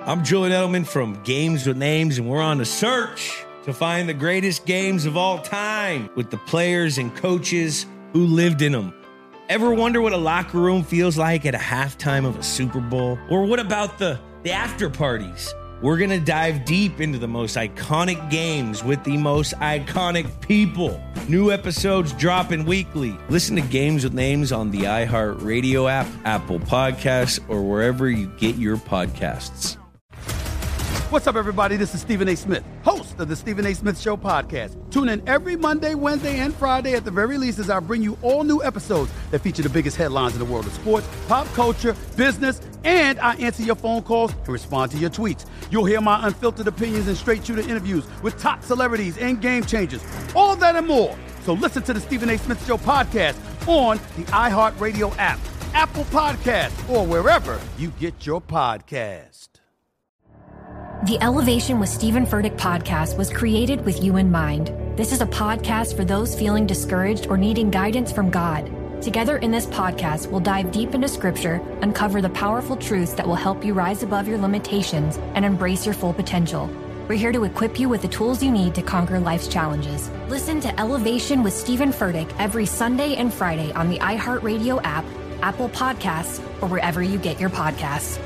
I'm Julian Edelman from Games with Names, and we're on a search to find the greatest games of all time with the players and coaches who lived in them. Ever wonder what a locker room feels like at a halftime of a Super Bowl? Or what about the after parties? We're going to dive deep into the most iconic games with the most iconic people. New episodes dropping weekly. Listen to Games with Names on the iHeartRadio app, Apple Podcasts, or wherever you get your podcasts. What's up, everybody? This is Stephen A. Smith, host of the Stephen A. Smith Show podcast. Tune in every Monday, Wednesday, and Friday at the very least as I bring you all new episodes that feature the biggest headlines in the world of sports, pop culture, business, and I answer your phone calls and respond to your tweets. You'll hear my unfiltered opinions and straight-shooter interviews with top celebrities and game changers. All that and more. So listen to the Stephen A. Smith Show podcast on the iHeartRadio app, Apple Podcasts, or wherever you get your podcast. The Elevation with Stephen Furtick podcast was created with you in mind. This is a podcast for those feeling discouraged or needing guidance from God. Together in this podcast, we'll dive deep into Scripture, uncover the powerful truths that will help you rise above your limitations and embrace your full potential. We're here to equip you with the tools you need to conquer life's challenges. Listen to Elevation with Stephen Furtick every Sunday and Friday on the iHeartRadio app, Apple Podcasts, or wherever you get your podcasts.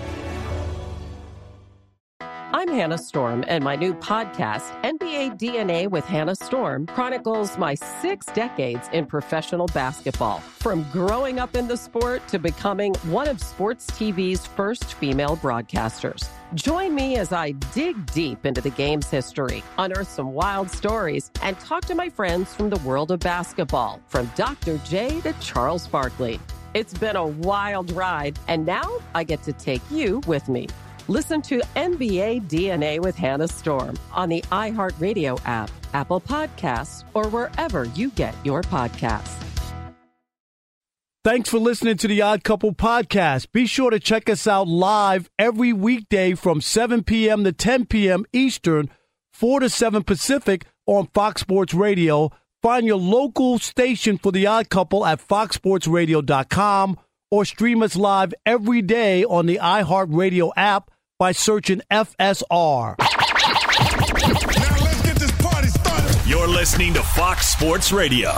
I'm Hannah Storm, and my new podcast, NBA DNA with Hannah Storm, chronicles my 6 decades in professional basketball. From growing up in the sport to becoming one of sports TV's first female broadcasters. Join me as I dig deep into the game's history, unearth some wild stories, and talk to my friends from the world of basketball, from Dr. J to Charles Barkley. It's been a wild ride, and now I get to take you with me. Listen to NBA DNA with Hannah Storm on the iHeartRadio app, Apple Podcasts, or wherever you get your podcasts. Thanks for listening to the Odd Couple podcast. Be sure to check us out live every weekday from 7 p.m. to 10 p.m. Eastern, 4 to 7 Pacific on Fox Sports Radio. Find your local station for the Odd Couple at foxsportsradio.com or stream us live every day on the iHeartRadio app by searching FSR. Now let's get this party started. You're listening to Fox Sports Radio.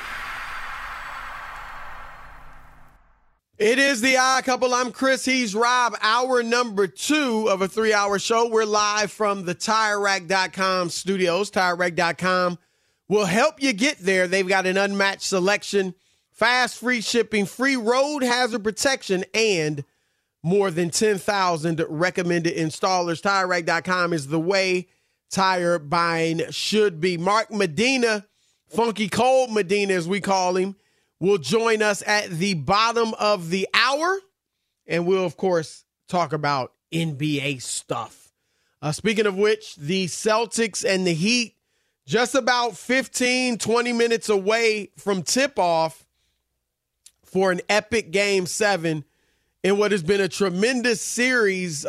It is the Odd Couple. I'm Chris. He's Rob. Hour number 2 of a 3-hour show. We're live from the TireRack.com studios. TireRack.com will help you get there. They've got an unmatched selection, fast, free shipping, free road hazard protection, and more than 10,000 recommended installers. TireRack.com is the way tire buying should be. Mark Medina, Funky Cold Medina as we call him, will join us at the bottom of the hour, and we'll, of course, talk about NBA stuff. Speaking of which, the Celtics and the Heat just about 15, 20 minutes away from tip-off for an epic Game 7 in what has been a tremendous series.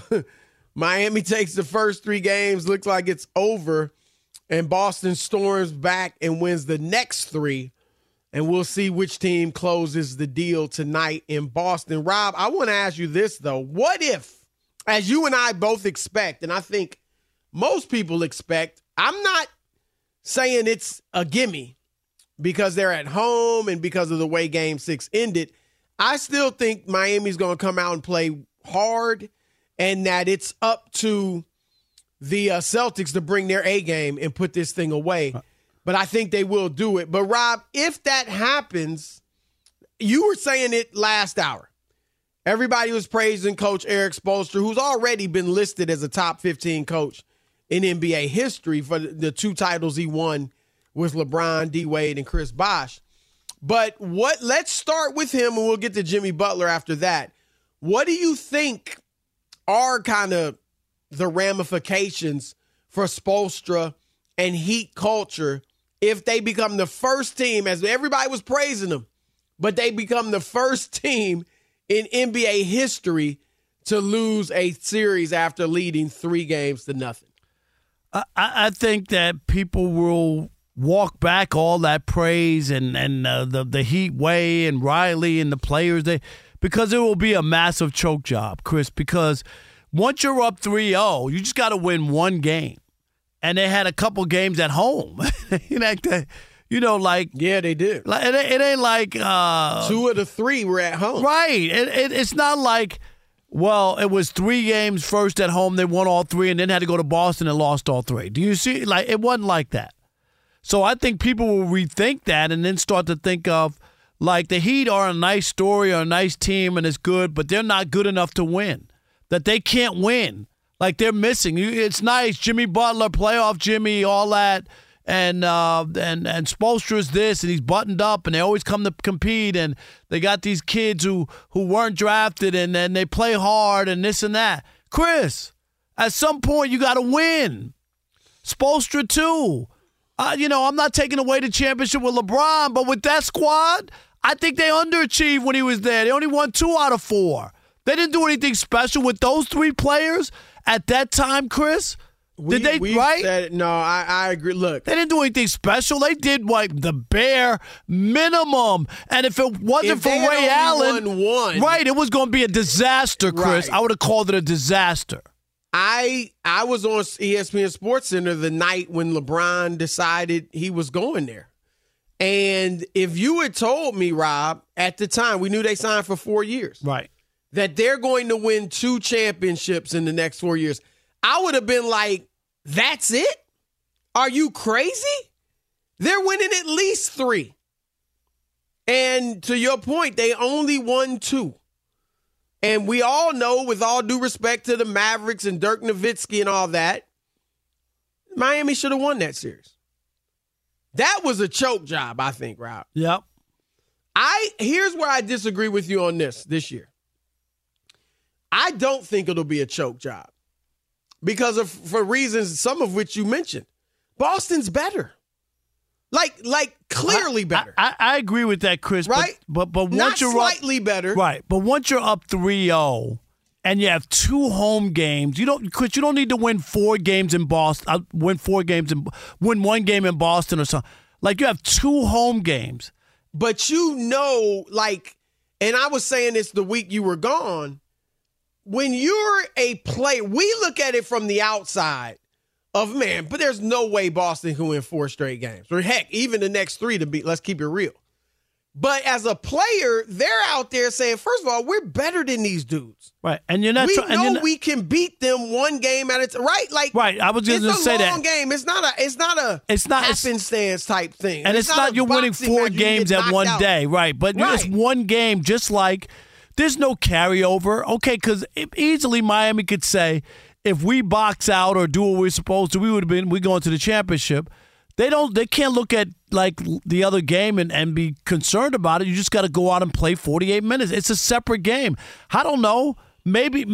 Miami takes the first 3 games, looks like it's over, and Boston storms back and wins the next 3. And we'll see which team closes the deal tonight in Boston. Rob, I want to ask you this, though. What if, as you and I both expect, and I think most people expect, I'm not saying it's a gimme because they're at home and because of the way Game 6 ended. I still think Miami's going to come out and play hard and that it's up to the Celtics to bring their A game and put this thing away. But I think they will do it. But, Rob, if that happens, you were saying it last hour. Everybody was praising Coach Eric Spoelstra, who's already been listed as a top 15 coach in NBA history for the 2 titles he won with LeBron, D-Wade, and Chris Bosh. But let's start with him, and we'll get to Jimmy Butler after that. What do you think are kind of the ramifications for Spoelstra and Heat culture if they become the first team, as everybody was praising them, but they become the first team in NBA history to lose a series after leading 3-0? I think that people will walk back all that praise and the Heat way and Riley and the players, because it will be a massive choke job, Chris, because once you're up 3-0, you just got to win one game. And they had a couple games at home. Yeah, they did. Like, it ain't like 2 of the 3 were at home. Right. It's not like, well, it was 3 games first at home, they won all 3, and then had to go to Boston and lost all 3. Do you see? Like, it wasn't like that. So I think people will rethink that and then start to think of, like, the Heat are a nice story or a nice team and it's good, but they're not good enough to win. That they can't win. Like, they're missing. It's nice, Jimmy Butler, playoff Jimmy, all that. And Spoelstra's this, and he's buttoned up, and they always come to compete, and they got these kids who weren't drafted, and then they play hard, and this and that. Chris, at some point you got to win. Spoelstra too. I'm not taking away the championship with LeBron, but with that squad, I think they underachieved when he was there. They only won 2 out of 4. They didn't do anything special with those 3 players at that time, Chris. Did they, right? No, I agree. Look. They didn't do anything special. They did, like, the bare minimum. And if it wasn't for Ray Allen, right, it was going to be a disaster, Chris. Right. I would have called it a disaster. I was on ESPN SportsCenter the night when LeBron decided he was going there. And if you had told me, Rob, at the time, we knew they signed for 4 years. Right. That they're going to win 2 championships in the next 4 years. I would have been like, that's it? Are you crazy? They're winning at least 3. And to your point, they only won 2. And we all know, with all due respect to the Mavericks and Dirk Nowitzki and all that, Miami should have won that series. That was a choke job, I think, Rob. Yep. Here's where I disagree with you on this year. I don't think it'll be a choke job. For reasons, some of which you mentioned. Boston's better. Like clearly better. I agree with that, Chris. Right? But once not you're slightly better. Right. But once you're up 3-0 and you have 2 home games, you don't need to win 4 games in Boston. Win 1 game in Boston or something. Like, you have 2 home games. But and I was saying this the week you were gone. When you're a player, we look at it from the outside of, man, but there's no way Boston can win 4 straight games. Or heck, even the next 3 to beat. Let's keep it real. But as a player, they're out there saying, first of all, we're better than these dudes. Right. And you're not we can beat them 1 game at a time. Right? Like, right. I was just going to say that. It's a long game. It's not a happenstance type thing. And it's not you're winning 4 games at one day. Right. But it's 1 game, just like there's no carryover. Okay, because easily Miami could say, if we box out or do what we're supposed to, we going to the championship. They can't look at like the other game and be concerned about it. You just got to go out and play 48 minutes. It's a separate game. I don't know. Maybe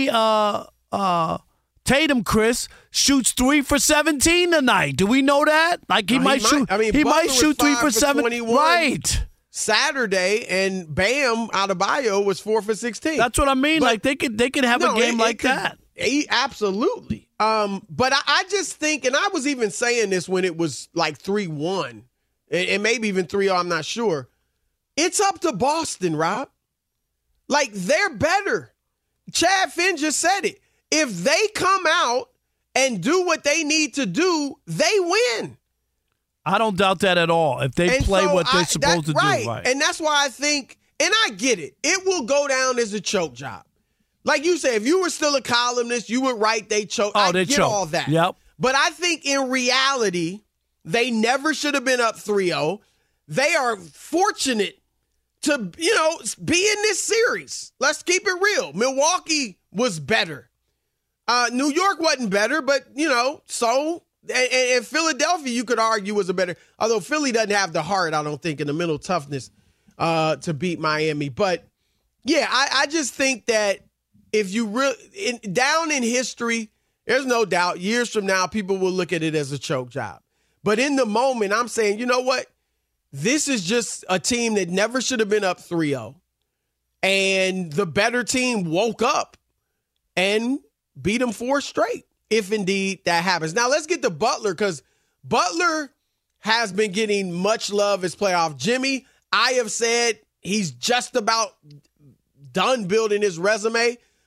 Tatum, Chris, shoots 3 for 17 tonight. Do we know that? Like, he might shoot 3 for 7. Right. Saturday, and Bam Adebayo was 4 for 16. That's what I mean. But, like, they could have a game like that. Absolutely. But I just think, and I was even saying this when it was like 3-1, and maybe even 3-0, I'm not sure. It's up to Boston, Rob. Like, they're better. Chad Finn just said it. If they come out and do what they need to do, they win. I don't doubt that at all. If they play what they're supposed to do. Right. And that's why I think, and I get it, it will go down as a choke job. Like you said, if you were still a columnist, you would write they choke. I get all that. Yep. But I think in reality, they never should have been up 3-0. They are fortunate to, be in this series. Let's keep it real. Milwaukee was better. New York wasn't better, but, so... And Philadelphia, you could argue, was a better, although Philly doesn't have the heart, I don't think, and the mental toughness to beat Miami. But, yeah, I just think that if you down in history, there's no doubt, years from now, people will look at it as a choke job. But in the moment, I'm saying, you know what? This is just a team that never should have been up 3-0. And the better team woke up and beat them 4 straight. If indeed that happens. Now let's get to Butler, because Butler has been getting much love as playoff Jimmy. I have said he's just about done building his resume.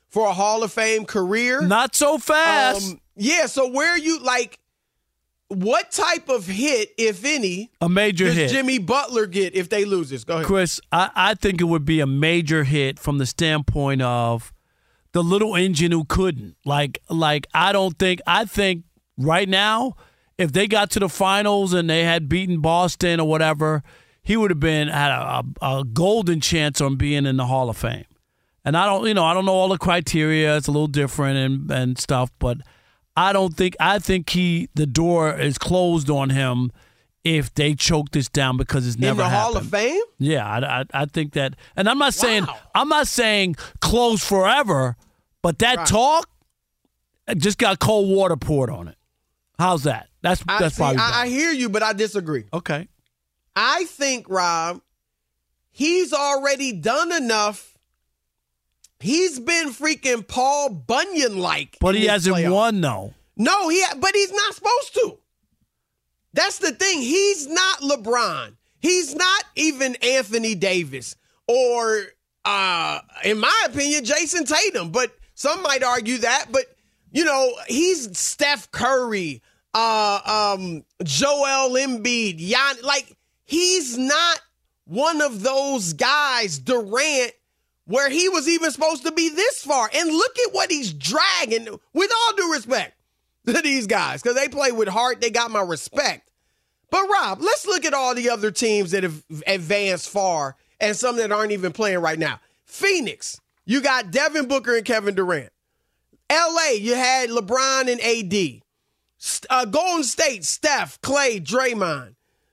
for a Hall of Fame career. Not so fast. Yeah, so where are you, like, what type of hit, if any, a major does hit Jimmy Butler get if they lose this? Go ahead. Chris, I think it would be a major hit from the standpoint of the little engine who couldn't. Like I think right now, if they got to the finals and they had beaten Boston or whatever, he would have had a golden chance on being in the Hall of Fame. And I don't know all the criteria. It's a little different and stuff, but I think the door is closed on him if they choke this down because it's never happened. In the Hall of Fame? Yeah, I think that. And I'm not saying close forever, but that talk just got cold water poured on it. How's that? That's probably I hear you, but I disagree. Okay. I think, Rob, he's already done enough. He's been freaking Paul Bunyan-like. But he hasn't won, though. No, but he's not supposed to. That's the thing. He's not LeBron. He's not even Anthony Davis or, in my opinion, Jason Tatum. But some might argue that. But, he's Steph Curry, Joel Embiid, like, he's not one of those guys, Durant, where he was even supposed to be this far. And look at what he's dragging, with all due respect to these guys, because they play with heart. They got my respect. But, Rob, let's look at all the other teams that have advanced far and some that aren't even playing right now. Phoenix, you got Devin Booker and Kevin Durant. L.A., you had LeBron and A.D. Golden State, Steph, Clay, Draymond.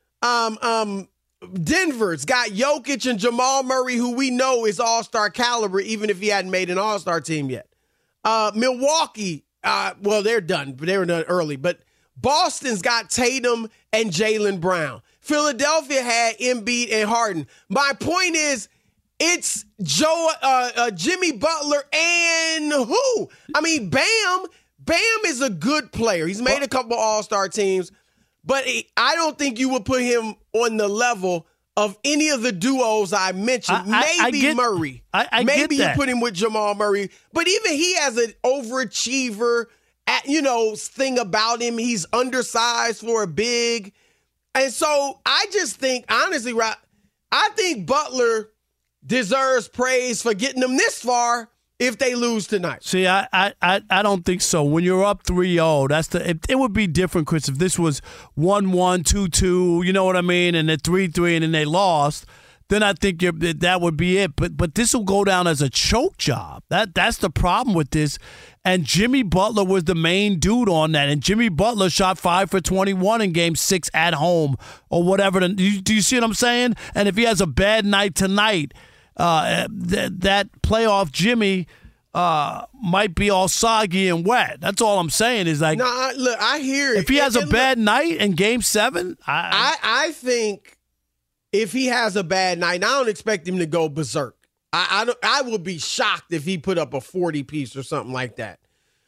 Denver's got Jokic and Jamal Murray, who we know is all-star caliber, even if he hadn't made an all-star team yet. Milwaukee, they're done, but they were done early. But Boston's got Tatum and Jaylen Brown. Philadelphia had Embiid and Harden. My point is, it's Jimmy Butler and who? I mean, Bam. Bam is a good player. He's made a couple all-star teams. But I don't think you would put him on the level of any of the duos I mentioned. Maybe Murray. Maybe you put him with Jamal Murray. But even he has an overachiever, thing about him. He's undersized for a big. And so I just think, honestly, Rob, I think Butler deserves praise for getting them this far if they lose tonight. See, I don't think so. When you're up 3-0, it would be different, Chris, if this was 1-1, 2-2, you know what I mean, and then 3-3 and then they lost, then I think that would be it. But this will go down as a choke job. That's the problem with this. And Jimmy Butler was the main dude on that. And Jimmy Butler shot 5 for 21 in Game 6 at home or whatever. Do you see what I'm saying? And if he has a bad night tonight, that playoff Jimmy might be all soggy and wet. That's all I'm saying is like. No, look, I hear it. If he has a bad night in Game 7, I think if he has a bad night, I don't expect him to go berserk. I would be shocked if he put up a 40-piece or something like that.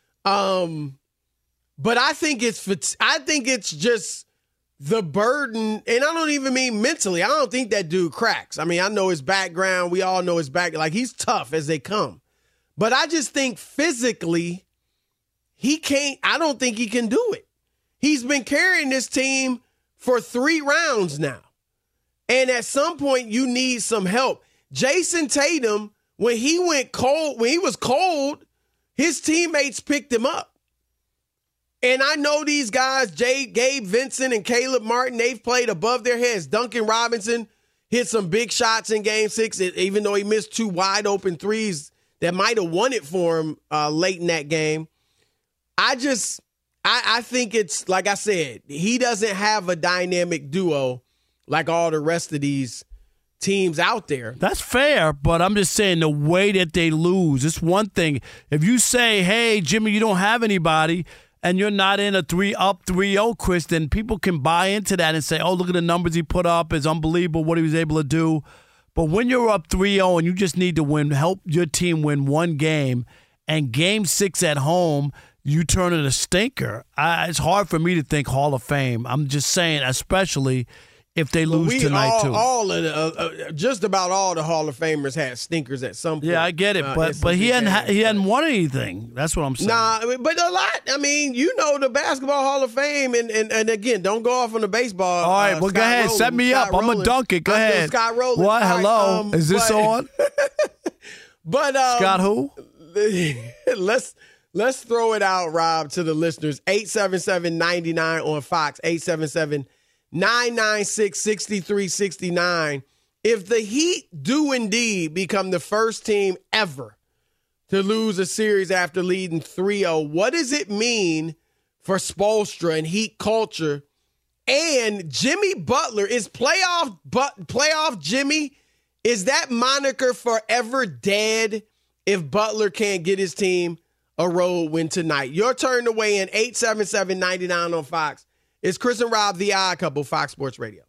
But I think it's just the burden, and I don't even mean mentally. I don't think that dude cracks. I mean, I know his background. We all know his background. Like, he's tough as they come. But I just think physically, I don't think he can do it. He's been carrying this team for 3 rounds now. And at some point, you need some help. Jason Tatum, when he was cold, his teammates picked him up. And I know these guys, Gabe Vincent and Caleb Martin, they've played above their heads. Duncan Robinson hit some big shots in Game 6, even though he missed 2 wide-open threes that might have won it for him late in that game. I think it's, like I said, he doesn't have a dynamic duo like all the rest of these teams out there. That's fair, but I'm just saying the way that they lose, it's one thing. If you say, hey, Jimmy, you don't have anybody, and you're not in a 3-0, Chris, then people can buy into that and say, oh, look at the numbers he put up. It's unbelievable what he was able to do. But when you're up 3-0 and you just need to help your team win one game, and Game 6 at home, you turn it a stinker, it's hard for me to think Hall of Fame. I'm just saying, especially if they lose tonight, too. All of the, just about all the Hall of Famers had stinkers at some point. Yeah, I get it, but he hadn't won anything. That's what I'm saying. Nah, but a lot. I mean, you know the Basketball Hall of Fame, and again, don't go off on the baseball. All right, well, go ahead. Set me up. I'm going to dunk it. Go ahead. Scott Rowland. What? Hello? Is this on? But Scott who? Let's throw it out, Rob, to the listeners. 877-99 on Fox, 877-996-6369. If the Heat do indeed become the first team ever to lose a series after leading 3-0, what does it mean for Spoelstra and Heat culture? And Jimmy Butler, is playoff Jimmy, is that moniker forever dead if Butler can't get his team a road win tonight? Your turn to weigh in, 877-99 on Fox. It's Chris and Rob, the Odd Couple, Fox Sports Radio.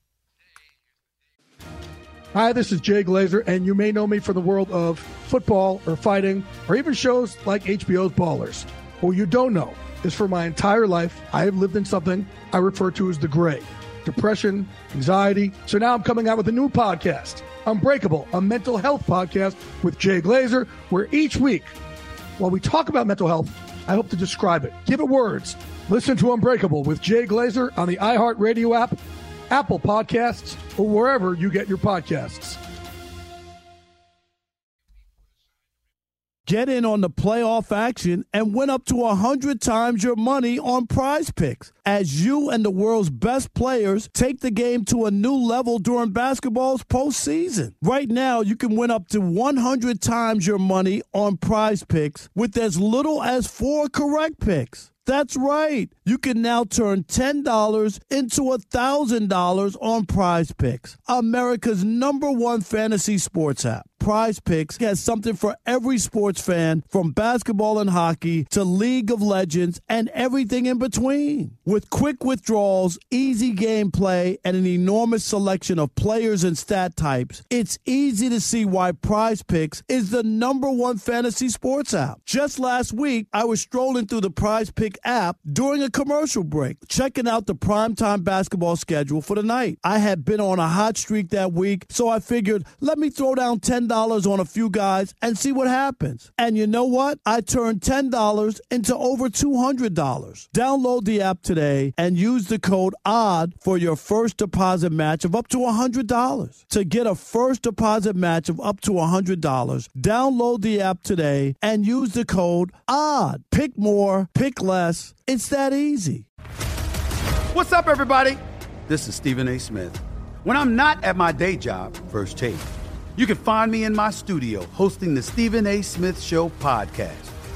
Hi, this is Jay Glazer, and you may know me from the world of football or fighting or even shows like HBO's Ballers. What you don't know is for my entire life, I have lived in something I refer to as the gray. Depression, anxiety. So now I'm coming out with a new podcast, Unbreakable, a mental health podcast with Jay Glazer, where each week, while we talk about mental health, I hope to describe it, give it words. Listen to Unbreakable with Jay Glazer on the iHeartRadio app, Apple Podcasts, or wherever you get your podcasts. Get in on the playoff action and win up to 100 times your money on Prize Picks as you and the world's best players take the game to a new level during basketball's postseason. Right now, you can win up to 100 times your money on Prize Picks with as little as 4 correct picks. That's right. You can now turn $10 into $1,000 on Prize Picks, America's #1 fantasy sports app. Prize Picks has something for every sports fan, from basketball and hockey to League of Legends and everything in between. With quick withdrawals, easy gameplay, and an enormous selection of players and stat types, it's easy to see why Prize Picks is the #1 fantasy sports app. Just last week, I was strolling through the Prize Pick app during a commercial break, checking out the primetime basketball schedule for the night. I had been on a hot streak that week, so I figured, let me throw down $10 on a few guys and see what happens. And you know what? I turned $10 into over $200. Download the app today and use the code ODD for your first deposit match of up to $100. To get a first deposit match of up to $100, download the app today and use the code ODD. Pick more, pick less. It's that easy. What's up, everybody? This is Stephen A. Smith. When I'm not at my day job, First Take, you can find me in my studio hosting the Stephen A. Smith Show podcast.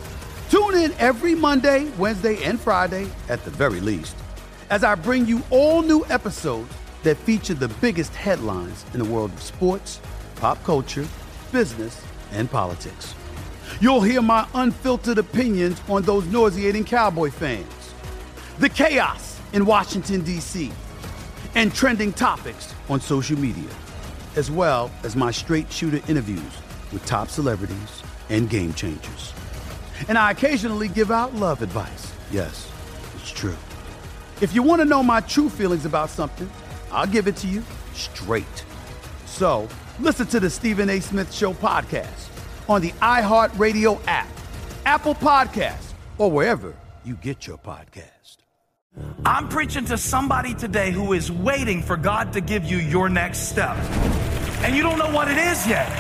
Tune in every Monday, Wednesday, and Friday, at the very least, as I bring you all new episodes that feature the biggest headlines in the world of sports, pop culture, business, and politics. You'll hear my unfiltered opinions on those nauseating Cowboy fans, the chaos in Washington, D.C., and trending topics on social media, as well as my straight shooter interviews with top celebrities and game changers. And I occasionally give out love advice. Yes, it's true. If you want to know my true feelings about something, I'll give it to you straight. So listen to the Stephen A. Smith Show podcast on the iHeartRadio app, Apple Podcasts, or wherever you get your podcast. I'm preaching to somebody today who is waiting for God to give you your next step. And you don't know what it is yet.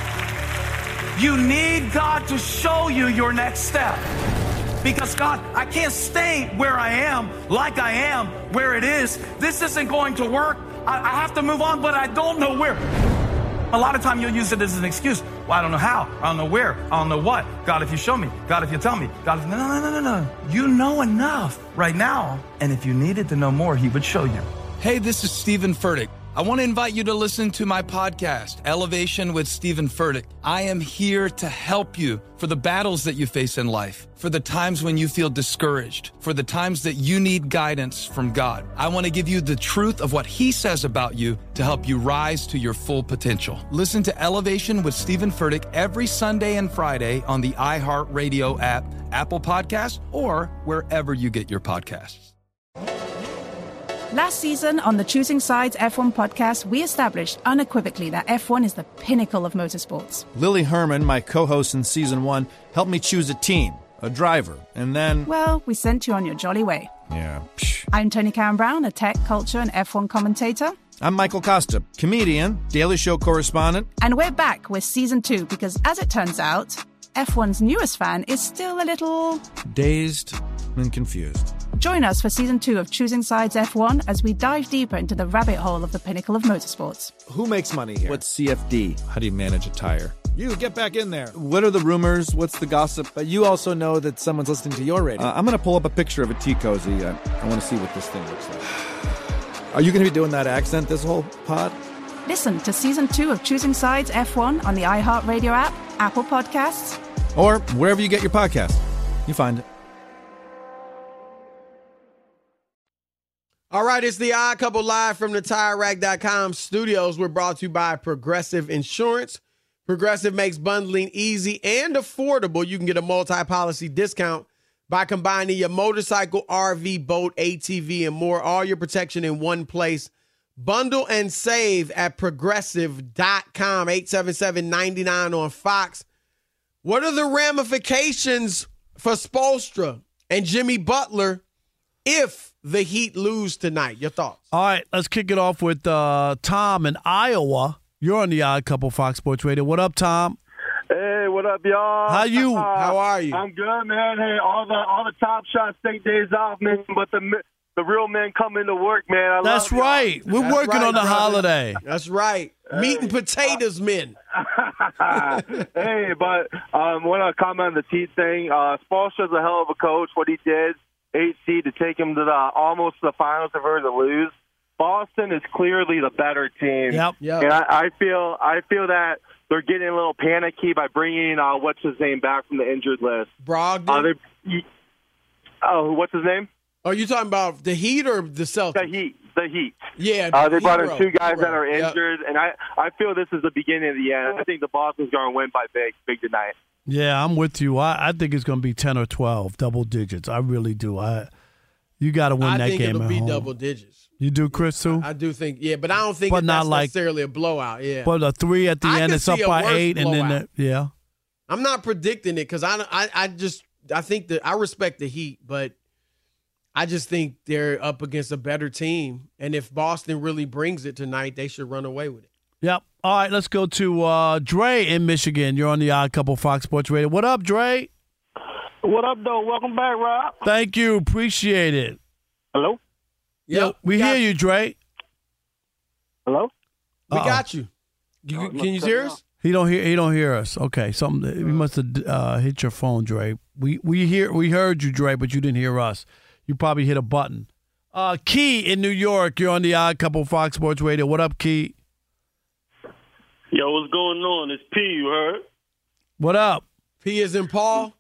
You need God to show you your next step. Because God, I can't stay where I am, like I am, where it is. This isn't going to work. I have to move on, but I don't know where. A lot of time you'll use it as an excuse. Well, I don't know how. I don't know where. I don't know what. God, if you show me. God, if you tell me. God, if... No. You know enough right now. And if you needed to know more, he would show you. Hey, this is Stephen Furtick. I want to invite you to listen to my podcast, Elevation with Stephen Furtick. I am here to help you for the battles that you face in life, for the times when you feel discouraged, for the times that you need guidance from God. I want to give you the truth of what he says about you to help you rise to your full potential. Listen to Elevation with Stephen Furtick every Sunday and Friday on the iHeartRadio app, Apple Podcasts, or wherever you get your podcasts. Last season on the Choosing Sides F1 podcast, we established unequivocally that F1 is the pinnacle of motorsports. Lily Herman, my co-host in Season 1, helped me choose a team, a driver, and then... Well, we sent you on your jolly way. Yeah, I'm Tony Karen Brown, a tech, culture, and F1 commentator. I'm Michael Costa, comedian, Daily Show correspondent. And we're back with Season 2 because, as it turns out, F1's newest fan is still a little... dazed and confused. Join us for Season 2 of Choosing Sides F1 as we dive deeper into the rabbit hole of the pinnacle of motorsports. Who makes money here? What's CFD? How do you manage a tire? You, get back in there. What are the rumors? What's the gossip? But you also know that someone's listening to your radio. I'm going to pull up a picture of a tea cozy. I want to see what this thing looks like. Are you going to be doing that accent this whole pod? Listen to Season 2 of Choosing Sides F1 on the iHeartRadio app, Apple Podcasts, or wherever you get your podcast. You find it. All right, it's the Odd Couple live from the TireRack.com studios. We're brought to you by Progressive Insurance. Progressive makes bundling easy and affordable. You can get a multi-policy discount by combining your motorcycle, RV, boat, ATV, and more. All your protection in one place. Bundle and save at Progressive.com. 877-99 on Fox. What are the ramifications for Spoelstra and Jimmy Butler if the Heat lose tonight? Your thoughts? All right, let's kick it off with Tom in Iowa. You're on the Odd Couple Fox Sports Radio. What up, Tom? Hey, what up, y'all? How you? How are you? I'm good, man. Hey, all the Top Shots take days off, man. But the real men come into work, man. That's right. We're That's working right, on the brother. holiday. That's right. Meat and potatoes, men. Hey, but I want to comment on the Heat thing. Spoelstra's a hell of a coach. What he did, 8 seed to take him to almost the finals of her to lose. Boston is clearly the better team. Yep. And I feel that they're getting a little panicky by bringing what's his name back from the injured list. Brogdon. What's his name? Are you talking about the Heat or the Celtics? The Heat. Yeah. They brought in two guys Hero. that are injured, and I feel this is the beginning of the end. I think the Boston's going to win by big tonight. Yeah, I'm with you. I think it's going to be 10 or 12, double digits. I really do. You got to win that game at home. I think it'll be double digits. You do, Chris, too? I do think, yeah, but I don't think But not that's like- necessarily a blowout, yeah. But a 3 at the I end, could it's up see a by worse 8, and then blowout. yeah. I'm not predicting it because I think that I respect the Heat, but I just think they're up against a better team. And if Boston really brings it tonight, they should run away with it. Yep. All right, let's go to Dre in Michigan. You're on the Odd Couple Fox Sports Radio. What up, Dre? What up, though? Welcome back, Rob. Thank you. Appreciate it. Hello? Yep, we hear you, Dre. Hello? We got you. Can you hear us? He don't hear us. Okay, something. You must have hit your phone, Dre. We heard you, Dre, but you didn't hear us. You probably hit a button. Key in New York. You're on the Odd Couple Fox Sports Radio. What up, Key? Yo, what's going on? It's P, you heard? What up? P is in Paul?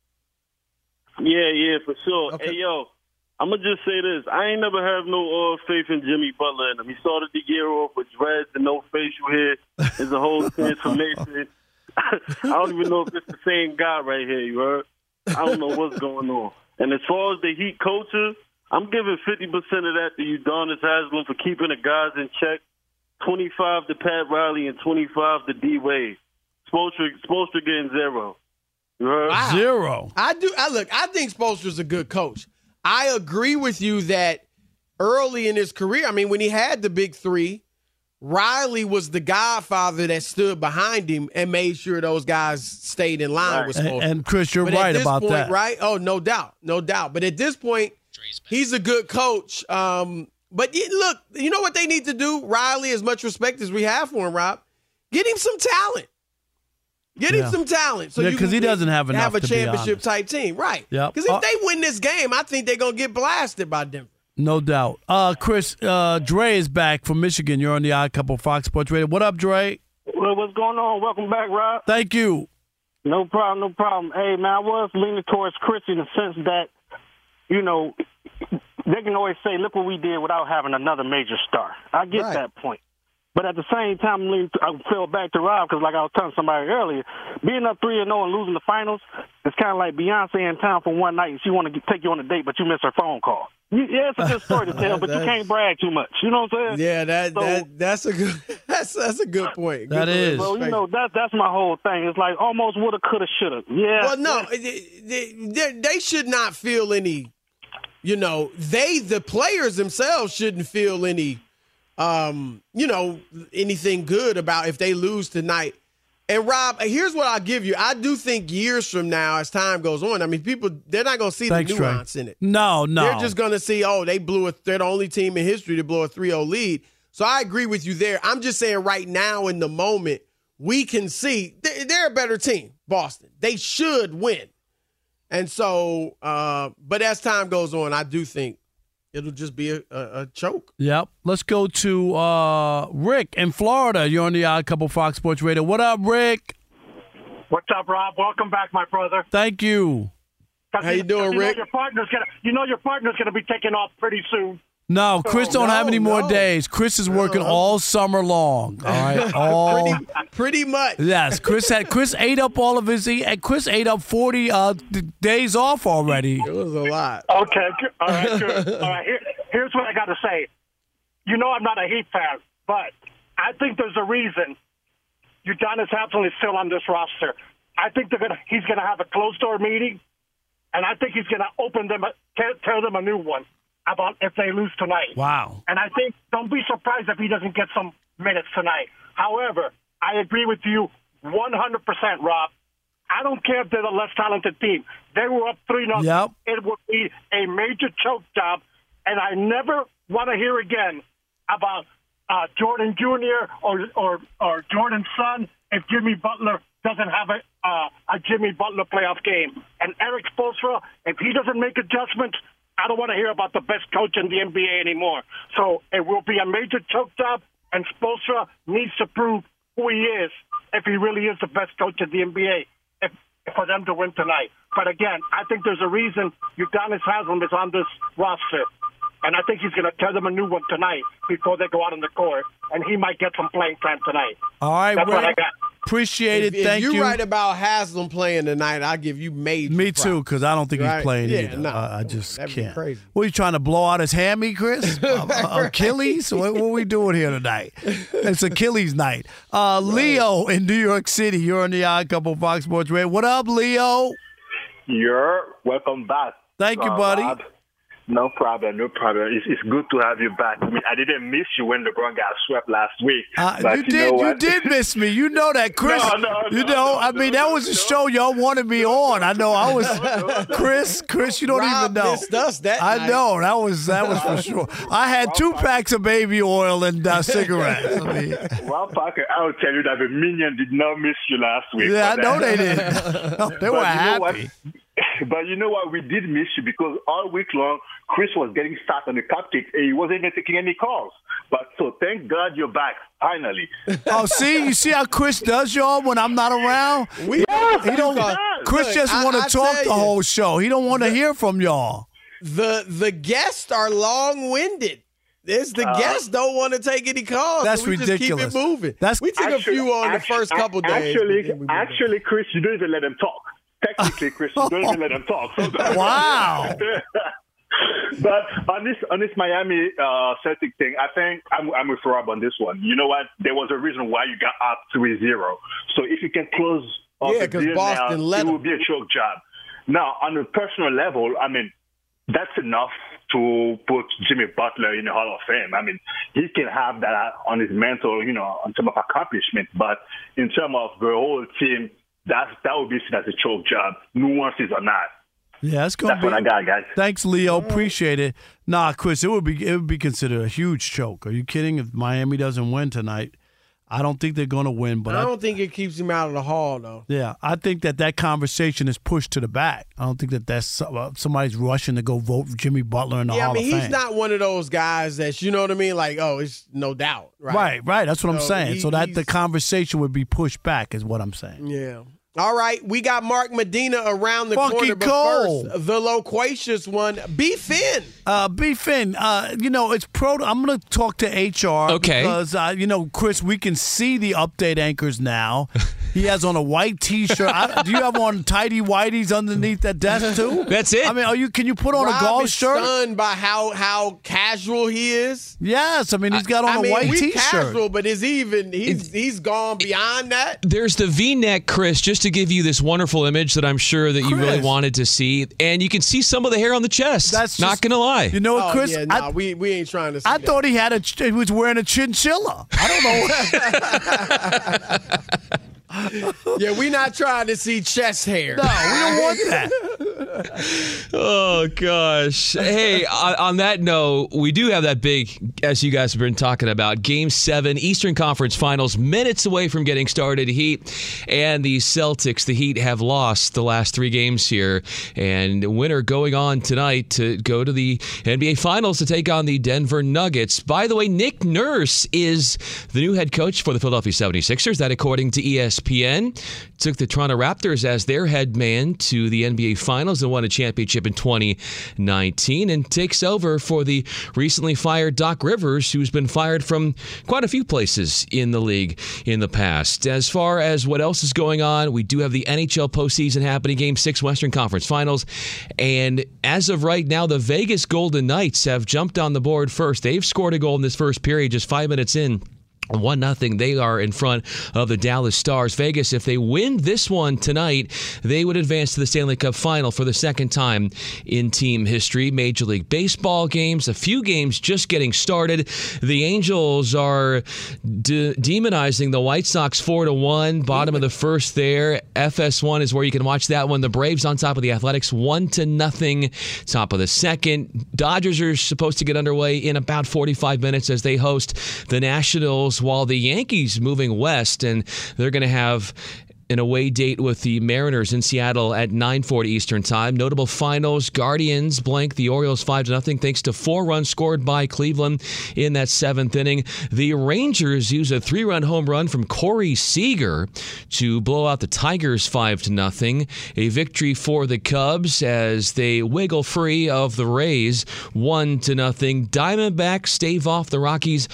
Yeah, for sure. Okay. Hey, yo, I'm going to just say this. I ain't never have no faith in Jimmy Butler in him. He started the year off with dreads and no facial hair. It's a whole transformation. I don't even know if it's the same guy right here, you heard? I don't know what's going on. And as far as the Heat culture, I'm giving 50% of that to Udonis Haslem for keeping the guys in check. 25 to Pat Riley and 25 to D Wade. Spoelstra getting 0. You heard? Wow. 0. I think Spoelstra's a good coach. I agree with you that early in his career, I mean, when he had the big three, Riley was the godfather that stood behind him and made sure those guys stayed in line with Spoelstra. And Chris, you're But right at this about point, that. Right? Oh, no doubt. But at this point, he's a good coach. But look, you know what they need to do? Riley, as much respect as we have for him, Rob, get him some talent. Get him some talent. So because he doesn't have enough a to be honest. championship-type team. Right. Yep. Because if they win this game, I think they're going to get blasted by Denver. No doubt. Chris, Dre is back from Michigan. You're on the Odd Couple Fox Sports Radio. What up, Dre? Well, what's going on? Welcome back, Rob. Thank you. No problem. Hey, man, I was leaning towards Chris in the sense that, you know, they can always say, look what we did without having another major star. I get that point. But at the same time, I fell back to Rob because, like I was telling somebody earlier, being up 3-0 and losing the finals, the It's kind of like Beyonce in town for one night and she want to take you on a date, but you miss her phone call. Yeah, it's a good story to tell, but you can't brag too much. You know what I'm saying? Yeah, that's a good that's a good point. That is. So, that's my whole thing. It's like almost woulda, coulda, shoulda. Yeah. Well, no, they should not feel any. The players themselves shouldn't feel any, anything good about if they lose tonight. And Rob, here's what I'll give you. I do think years from now, as time goes on, I mean, people, they're not going to see the nuance in it. No. They're just going to see, they're the only team in history to blow a 3-0 lead. So I agree with you there. I'm just saying right now in the moment, we can see they're a better team, Boston. They should win. And so, but as time goes on, I do think it'll just be a choke. Yep. Let's go to Rick in Florida. You're on the Odd Couple Fox Sports Radio. What up, Rick? What's up, Rob? Welcome back, my brother. Thank you. How you doing, Rick? Your partner's gonna be taking off pretty soon. No, Chris don't have any more days. Chris is working all summer long. All right, pretty much. Yes, Chris ate up all of his. Chris ate up 40 days off already. It was a lot. Okay, all right, good. All right, here's what I got to say. I'm not a Heat fan, but I think there's a reason Udonis Haslem is still on this roster. I think he's gonna have a closed door meeting, and I think he's gonna tell them a new one about if they lose tonight. Wow. And I think don't be surprised if he doesn't get some minutes tonight. However, I agree with you 100%, Rob. I don't care if they're the less talented team. They were up 3-0. Yep. It would be a major choke job, and I never want to hear again about Jordan Jr. or Jordan's son if Jimmy Butler doesn't have a Jimmy Butler playoff game. And Eric Spoelstra, if he doesn't make adjustments, I don't want to hear about the best coach in the NBA anymore. So it will be a major choke job, and Spoelstra needs to prove who he is if he really is the best coach in the NBA for them to win tonight. But again, I think there's a reason Udonis Haslem is on this roster, and I think he's going to tell them a new one tonight before they go out on the court, and he might get some playing time tonight. All right, that's what I got. Appreciate it. Thank you. If you're right about Haslam playing tonight, I'll give you major Me too, because I don't think he's playing either. No, I just that'd can't. Be crazy. What are you trying to blow out his hammy, Chris? Achilles? What are we doing here tonight? It's Achilles night. Leo in New York City. You're on the Odd Couple Fox Sports Radio. What up, Leo? Welcome back. Thank you, buddy. Rob. No problem. It's good to have you back. I mean, I didn't miss you when LeBron got swept last week. But you did miss me. You know that, Chris. No, I mean, that was a show y'all wanted me on. I know. I was Chris. You don't Rob even know. Missed us that I night. know that was for sure. I had 2 packs of baby oil and cigarettes. Well, Parker, I will tell you that the Minions did not miss you last week. Yeah, I know they did. They were happy. But you know what? We did miss you because all week long, Chris was getting stuck on the cupcake and he wasn't even taking any calls. But so thank God you're back, finally. Oh, you see how Chris does, y'all, when I'm not around? Chris just want to talk the whole show. He don't want to hear from y'all. The guests are long-winded. The guests don't want to take any calls. That's so we ridiculous. Just keep it moving. We took a few on the first couple days. Actually, Chris, you don't even let them talk. Technically, Chris, you don't even let them talk. Wow. But on this Miami Celtic thing, I think I'm with Rob on this one. You know what? There was a reason why you got up 3-0. So if you can close the deal Boston now, it will be a choke job. Now, on a personal level, I mean, that's enough to put Jimmy Butler in the Hall of Fame. I mean, he can have that on his mental, on terms of accomplishment. But in terms of the whole team, that would be seen as a choke job, nuances or not. Yeah, that's what I got, guys. Thanks, Leo. Appreciate it. Nah, Chris, it would be considered a huge choke. Are you kidding? If Miami doesn't win tonight, I don't think they're going to win. But I don't think it keeps him out of the hall, though. Yeah, I think that conversation is pushed to the back. I don't think that's somebody's rushing to go vote for Jimmy Butler in the Hall of Fame. He's not one of those guys that, you know what I mean? Like, it's no doubt. Right. That's what I'm saying. So that the conversation would be pushed back is what I'm saying. Yeah. All right, we got Mark Medina around the Funky corner, but first, the loquacious one, B. Finn. B. Finn, it's I'm going to talk to HR. Okay. Because, Chris, we can see the update anchors now. He has on a white T-shirt. Do you have on tighty whities underneath that desk too? That's it. I mean, can you put on Rob a golf is shirt? Stunned by how casual he is. Yes, I mean he's got on a white T-shirt. Casual, but he's gone beyond that. There's the V-neck, Chris, just to give you this wonderful image that I'm sure that you really wanted to see, and you can see some of the hair on the chest. That's not gonna lie. You know what, Chris? Yeah, no, we ain't trying to see I that. thought he was wearing a chinchilla. I don't know. Yeah, we're not trying to see chest hair. No, we don't want that. Oh, gosh. Hey, on that note, we do have that big, as you guys have been talking about, Game 7, Eastern Conference Finals, minutes away from getting started. Heat and the Celtics, the Heat have lost the last 3 games here, and the winner going on tonight to go to the NBA Finals to take on the Denver Nuggets. By the way, Nick Nurse is the new head coach for the Philadelphia 76ers. That, according to ESPN, took the Toronto Raptors as their head man to the NBA Finals and won a championship in 2019, and takes over for the recently fired Doc Rivers, who's been fired from quite a few places in the league in the past. As far as what else is going on, we do have the NHL postseason happening, Game 6 Western Conference Finals, and as of right now, the Vegas Golden Knights have jumped on the board first. They've scored a goal in this first period just 5 minutes in. 1-0. They are in front of the Dallas Stars. Vegas, if they win this one tonight, they would advance to the Stanley Cup Final for the second time in team history. Major League Baseball games, a few games just getting started. The Angels are demonizing the White Sox 4-1. Bottom of the first there. FS1 is where you can watch that one. The Braves on top of the Athletics 1-0. Top of the second. Dodgers are supposed to get underway in about 45 minutes as they host the Nationals, while the Yankees moving west, and they're going to have an away date with the Mariners in Seattle at 9:40 Eastern Time. Notable finals: Guardians blank the Orioles 5-0 thanks to 4 runs scored by Cleveland in that 7th inning. The Rangers use a 3-run home run from Corey Seager to blow out the Tigers 5-0. A victory for the Cubs as they wiggle free of the Rays 1-0. Diamondbacks stave off the Rockies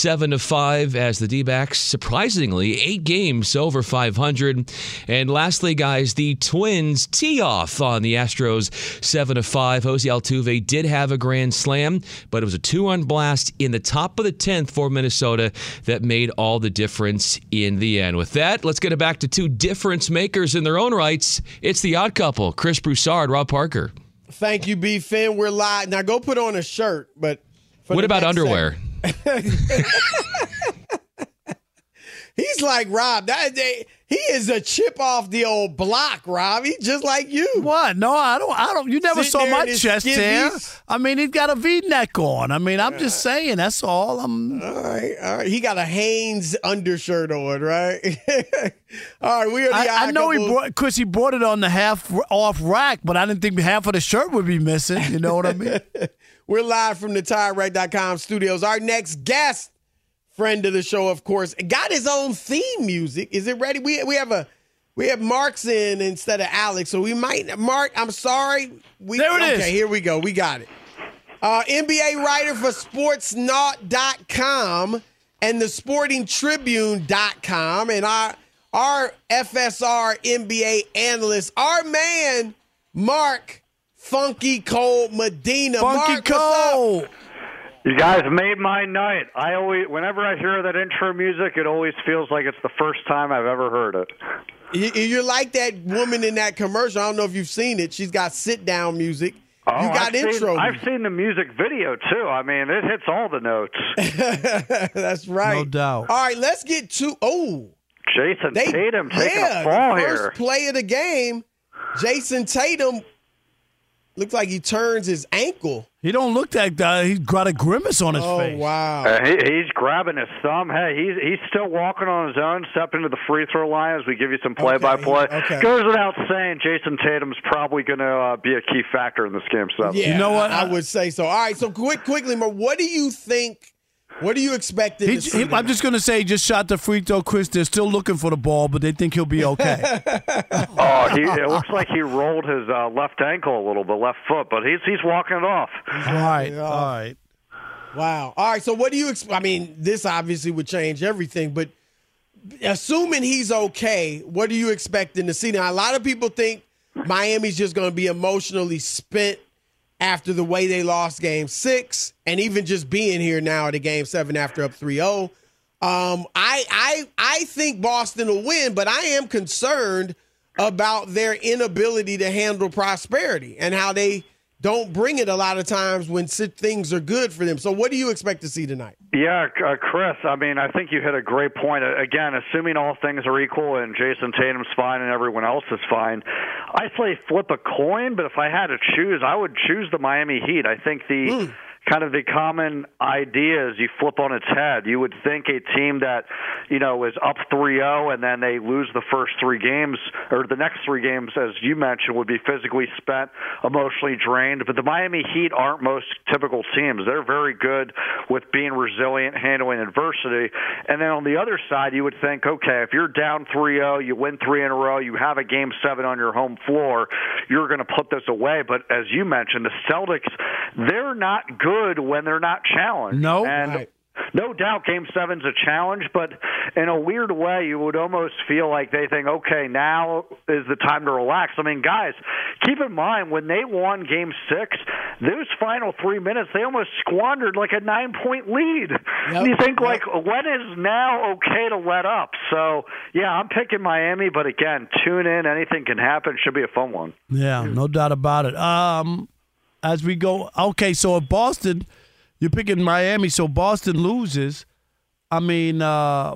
7-5 as the D-backs surprisingly 8 games over 500. And lastly, guys, the Twins tee off on the Astros 7-5. Jose Altuve did have a grand slam, but it was a 2-run blast in the top of the 10th for Minnesota that made all the difference in the end. With that, let's get it back to 2 difference makers in their own rights. It's the Odd Couple, Chris Broussard, Rob Parker. Thank you, B. Finn. We're live. Now go put on a shirt, but what about underwear? He's like Rob. He is a chip off the old block, Rob. He's just like you. What? No, I don't. You never saw my chest hair. I mean, he's got a V-neck on. I mean, I'm just saying. That's all. All right. He got a Hanes undershirt on, right? All right. We are the I know he brought it on the half off rack, but I didn't think half of the shirt would be missing. You know what I mean? We're live from the TireRack.com studios. Our next guest, friend of the show, of course, got his own theme music. Is it ready? We have Mark's in instead of Alex, so we might. Mark, I'm sorry. There it is. Okay, here we go. We got it. NBA writer for SportsNaut.com and the SportingTribune.com, and our FSR NBA analyst, our man Mark Funky Cold Medina. Funky Mark, Cold. You guys made my night. Whenever I hear that intro music, it always feels like it's the first time I've ever heard it. You're like that woman in that commercial. I don't know if you've seen it. She's got sit-down music. Oh, you got intro. I've seen the music video, too. I mean, it hits all the notes. That's right. No doubt. All right, let's get to Jason Tatum taking a fall the here. first play of the game, Jason Tatum looks like he turns his ankle. He don't look that guy. He's got a grimace on his face. Oh, wow. He's grabbing his thumb. Hey, he's still walking on his own, stepping to the free throw line as we give you some play-by-play. Okay. Goes without saying, Jason Tatum's probably going to be a key factor in this game 7. Yeah, you know what? I would say so. All right, so quickly, what do you think? What do you expect? I'm just going to say he just shot the free throw, Chris. They're still looking for the ball, but they think he'll be okay. It looks like he rolled his left ankle a little bit, left foot, but he's walking it off. All right. Wow. All right, so what do you expect? I mean, this obviously would change everything, but assuming he's okay, what are you expecting to see? Now, a lot of people think Miami's just going to be emotionally spent after the way they lost Game 6 and even just being here now at a Game 7 after up 3-0. I think Boston will win, but I am concerned about their inability to handle prosperity and how they don't bring it a lot of times when things are good for them. So what do you expect to see tonight? Yeah, Chris, I mean, I think you hit a great point. Again, assuming all things are equal and Jason Tatum's fine and everyone else is fine, I say flip a coin, but if I had to choose, I would choose the Miami Heat. I think kind of the common ideas you flip on its head. You would think a team that, is up 3-0 and then they lose the first 3 games, or the next 3 games, as you mentioned, would be physically spent, emotionally drained. But the Miami Heat aren't most typical teams. They're very good with being resilient, handling adversity. And then on the other side, you would think, okay, if you're down 3-0, you win 3 in a row, you have a Game 7 on your home floor, you're going to put this away. But as you mentioned, the Celtics, they're not good when they're not challenged. No. And right. No doubt Game 7's a challenge, but in a weird way, you would almost feel like they think, okay, now is the time to relax. I mean, guys, keep in mind, when they won Game 6, those final 3 minutes, they almost squandered like a 9-point lead. Yep. And you think, when is now okay to let up? So, yeah, I'm picking Miami, but again, tune in. Anything can happen. Should be a fun one. Yeah, no doubt about it. As we go, okay, so if Boston, you're picking Miami, so Boston loses. I mean, I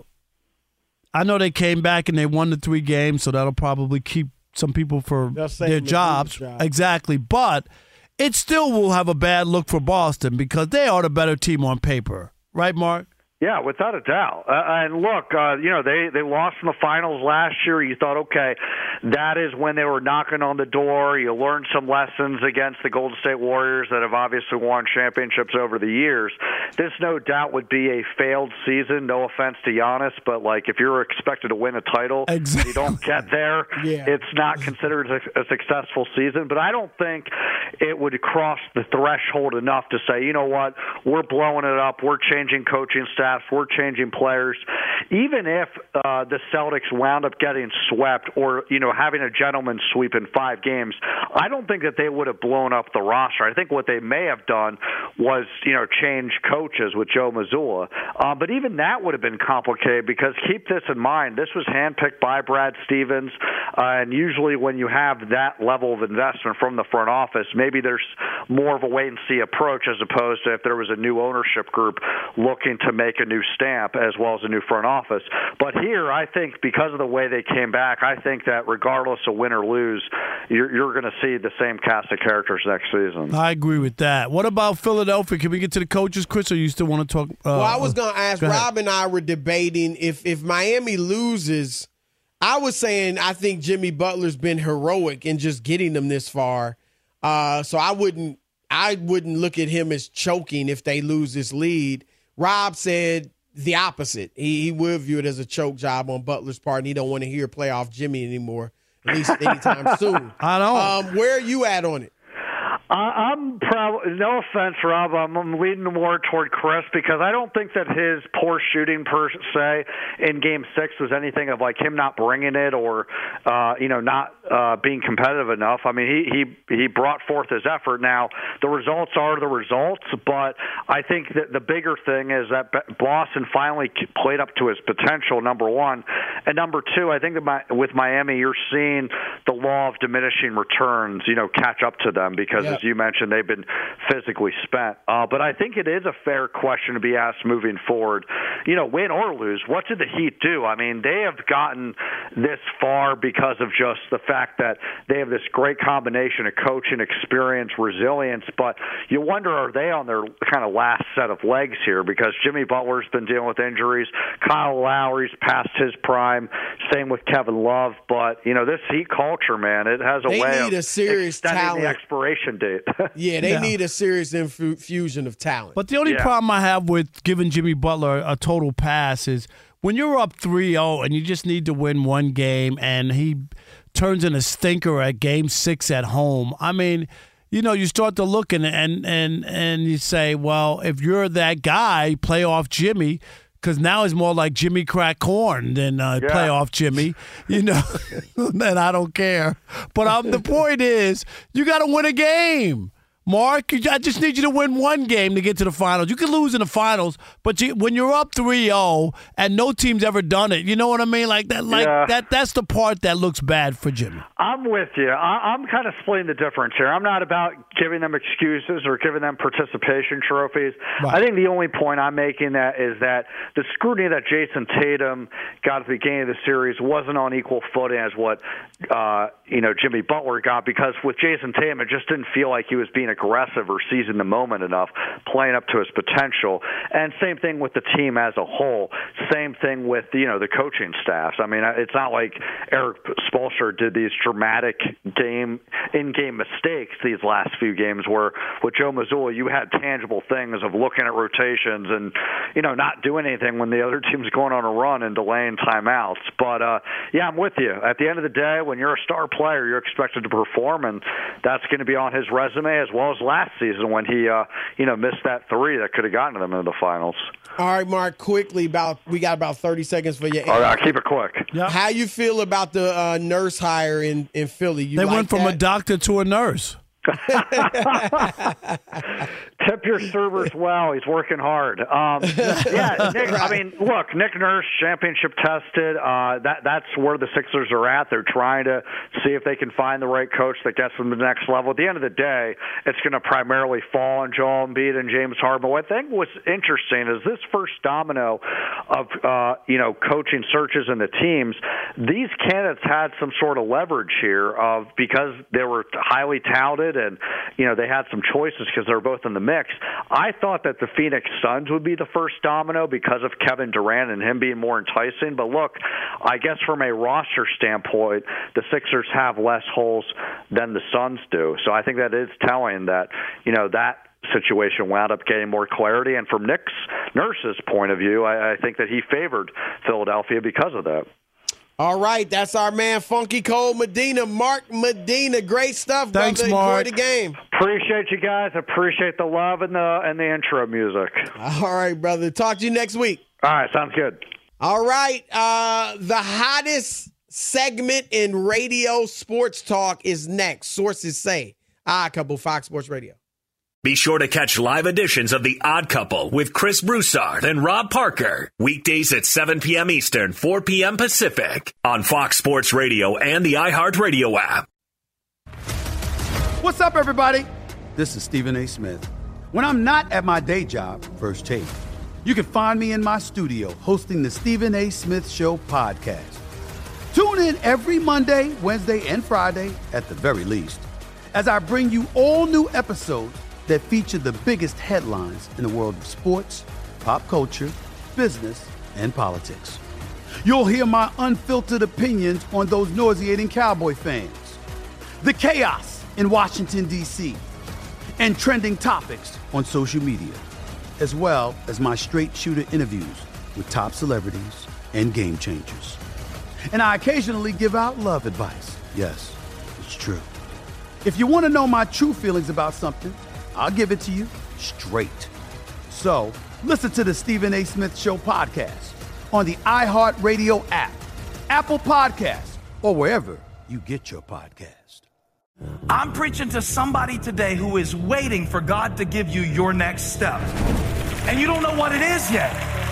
know they came back and they won the 3 games, so that'll probably keep some people for their jobs. Exactly, but it still will have a bad look for Boston because they are the better team on paper. Right, Mark? Yeah, without a doubt. And look, they lost in the finals last year. You thought, okay, that is when they were knocking on the door. You learned some lessons against the Golden State Warriors that have obviously won championships over the years. This, no doubt, would be a failed season. No offense to Giannis, but if you're expected to win a title, you don't get there. It's not considered a successful season. But I don't think it would cross the threshold enough to say, you know what, we're blowing it up. We're changing coaching staff. We're changing players. Even if the Celtics wound up getting swept or, having a gentleman's sweep in 5 games, I don't think that they would have blown up the roster. I think what they may have done was, change coaches with Joe Mazzulla. But even that would have been complicated because keep this in mind, this was handpicked by Brad Stevens. And usually when you have that level of investment from the front office, maybe there's more of a wait-and-see approach as opposed to if there was a new ownership group looking to make a new stamp as well as a new front office. But here, I think because of the way they came back, I think that regardless of win or lose, you're going to see the same cast of characters next season. I agree with that. What about Philadelphia? Can we get to the coaches, Chris, or you still want to talk? Well, I was going to ask, Rob and I were debating if Miami loses, I was saying I think Jimmy Butler's been heroic in just getting them this far. So I wouldn't look at him as choking if they lose this lead. Rob said the opposite. He will view it as a choke job on Butler's part, and he don't want to hear playoff Jimmy anymore, at least anytime soon. I don't. Where are you at on it? I'm probably, no offense, Rob, I'm leaning more toward Chris because I don't think that his poor shooting per se in Game 6 was anything of him not bringing it or, not being competitive enough. I mean, he brought forth his effort. Now, the results are the results, but I think that the bigger thing is that Boston finally played up to his potential, number one. And number two, I think that with Miami, you're seeing the law of diminishing returns, catch up to them because, as you mentioned, they've been physically spent. But I think it is a fair question to be asked moving forward. Win or lose, what did the Heat do? I mean, they have gotten this far because of just the fact that they have this great combination of coaching, experience, resilience. But you wonder, are they on their kind of last set of legs here? Because Jimmy Butler's been dealing with injuries. Kyle Lowry's past his prime. Same with Kevin Love. But, this Heat culture, man, it has a way of extending the expiration date. They need a serious infusion of talent. But the only problem I have with giving Jimmy Butler a total pass is when you're up 3-0 and you just need to win one game and he turns in a stinker at Game 6 at home. I mean, you start to look and you say, well, if you're that guy, playoff Jimmy, because now he's more like Jimmy Crack Corn than playoff Jimmy, and I don't care. But the point is, you got to win a game. Mark, I just need you to win one game to get to the finals. You can lose in the finals, but when you're up 3-0 and no team's ever done it, you know what I mean? That's the part that looks bad for Jimmy. I'm with you. I'm kind of splitting the difference here. I'm not about giving them excuses or giving them participation trophies. Right. I think the only point I'm making is that the scrutiny that Jason Tatum got at the beginning of the series wasn't on equal footing as what Jimmy Butler got, because with Jason Tatum, it just didn't feel like he was being aggressive or seizing the moment enough, playing up to his potential. And same thing with the team as a whole. Same thing with the coaching staffs. I mean, it's not like Eric Spoelstra did these dramatic in-game mistakes these last few games where with Joe Mazzulla you had tangible things of looking at rotations and not doing anything when the other team's going on a run and delaying timeouts. But I'm with you. At the end of the day, when you're a star player, you're expected to perform, and that's going to be on his resume as well as last season when he missed that three that could have gotten them into the finals. All right, Mark, quickly, we got about 30 seconds for your All right, I'll keep it quick. Yep. How you feel about the nurse hire in Philly? They went from a doctor to a nurse. Tip your servers well. He's working hard. Nick, I mean, look, Nick Nurse, championship tested. That's where the Sixers are at. They're trying to see if they can find the right coach that gets them to the next level. At the end of the day, it's going to primarily fall on Joel Embiid and James Harden. What I think was interesting is this first domino of coaching searches in the teams. These candidates had some sort of leverage here because they were highly touted and they had some choices because they were both in the mix. I thought that the Phoenix Suns would be the first domino because of Kevin Durant and him being more enticing. But look, I guess from a roster standpoint, the Sixers have less holes than the Suns do. So I think that is telling that, that situation wound up getting more clarity. And from Nick Nurse's point of view, I think that he favored Philadelphia because of that. All right, that's our man, Funky Cole Medina, Mark Medina. Great stuff, Thanks, brother. Mark. Enjoy the game. Appreciate you guys. Appreciate the love and the intro music. All right, brother. Talk to you next week. All right, sounds good. All right, the hottest segment in radio sports talk is next. Sources say. Odd Couple, Fox Sports Radio. Be sure to catch live editions of The Odd Couple with Chris Broussard and Rob Parker. Weekdays at 7 p.m. Eastern, 4 p.m. Pacific on Fox Sports Radio and the iHeartRadio app. What's up, everybody? This is Stephen A. Smith. When I'm not at my day job, First Take, you can find me in my studio hosting the Stephen A. Smith Show podcast. Tune in every Monday, Wednesday, and Friday, at the very least, as I bring you all new episodes that feature the biggest headlines in the world of sports, pop culture, business, and politics. You'll hear my unfiltered opinions on those nauseating Cowboy fans, the chaos in Washington, D.C., and trending topics on social media, as well as my straight shooter interviews with top celebrities and game changers. And I occasionally give out love advice. Yes, it's true. If you want to know my true feelings about something, I'll give it to you straight. So, listen to the Stephen A. Smith Show podcast on the iHeartRadio app, Apple Podcasts, or wherever you get your podcast. I'm preaching to somebody today who is waiting for God to give you your next step. And you don't know what it is yet.